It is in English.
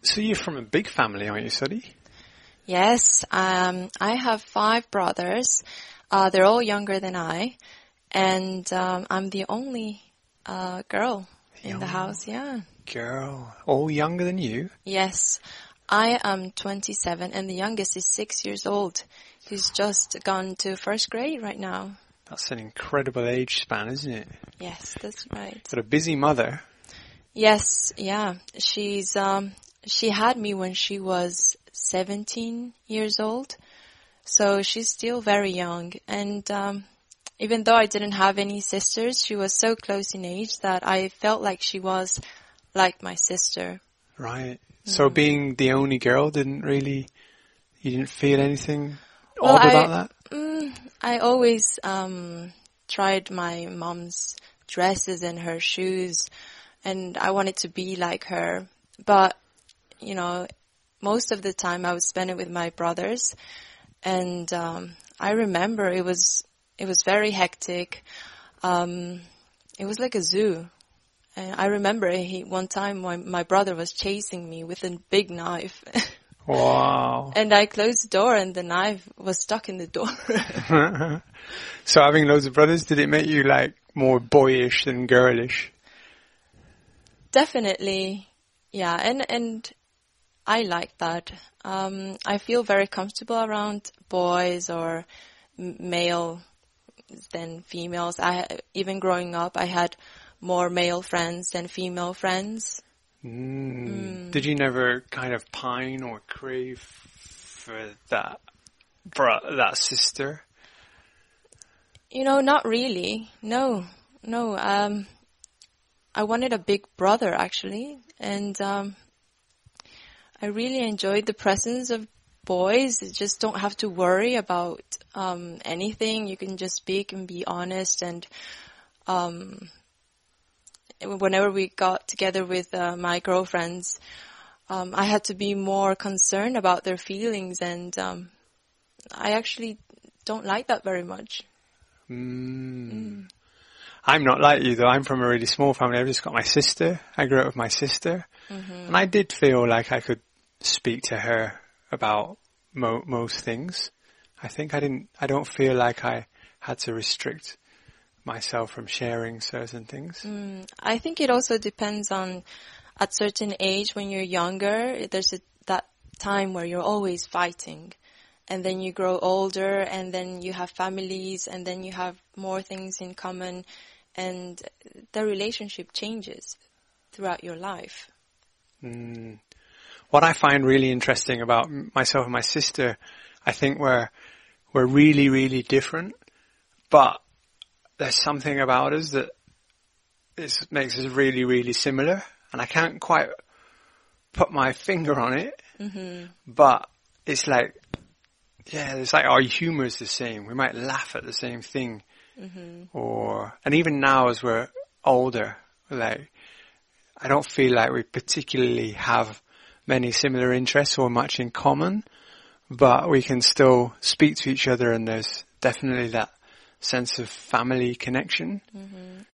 So you're from a big family, aren't you, Suddy? Yes, I have 5 brothers. They're all younger than I, and I'm the only girl in the house. Yeah. Girl, all younger than you? Yes, I am 27, and the youngest is 6 years old. He's just gone to first grade right now. That's an incredible age span, isn't it? Yes, that's right. Got a busy mother. Yes, yeah. She had me when she was 17 years old, so she's still very young. And even though I didn't have any sisters, she was so close in age that I felt like she was like my sister. Right. So being the only girl you didn't feel anything odd about that? I always tried my mom's dresses and her shoes, and I wanted to be like her. But, most of the time I would spend it with my brothers, and I remember it was very hectic. It was like a zoo. And I remember one time my brother was chasing me with a big knife. Wow. And I closed the door and the knife was stuck in the door. So having loads of brothers, did it make you more boyish than girlish? Definitely. Yeah. And I like that. I feel very comfortable around boys or male than females. Even growing up, I had more male friends than female friends. Did you never kind of pine or crave for that sister? Not really. No. I wanted a big brother, actually. And I really enjoyed the presence of boys. You just don't have to worry about anything. You can just speak and be honest. And whenever we got together with my girlfriends, I had to be more concerned about their feelings, and I actually don't like that very much. I'm not like you, though. I'm from a really small family. I've just got my sister. I grew up with my sister. And I did feel like I could speak to her about most things. I think I don't feel like I had to restrict myself from sharing certain things. I think it also depends on, at certain age when you're younger, there's that time where you're always fighting, and then you grow older, and then you have families, and then you have more things in common, and the relationship changes throughout your life. What I find really interesting about myself and my sister, I think we're really, really different, but there's something about us that makes us really, really similar. And I can't quite put my finger on it, but it's it's like our humor is the same. We might laugh at the same thing. And even now as we're older, I don't feel like we particularly have many similar interests or much in common, but we can still speak to each other, and there's definitely that sense of family connection.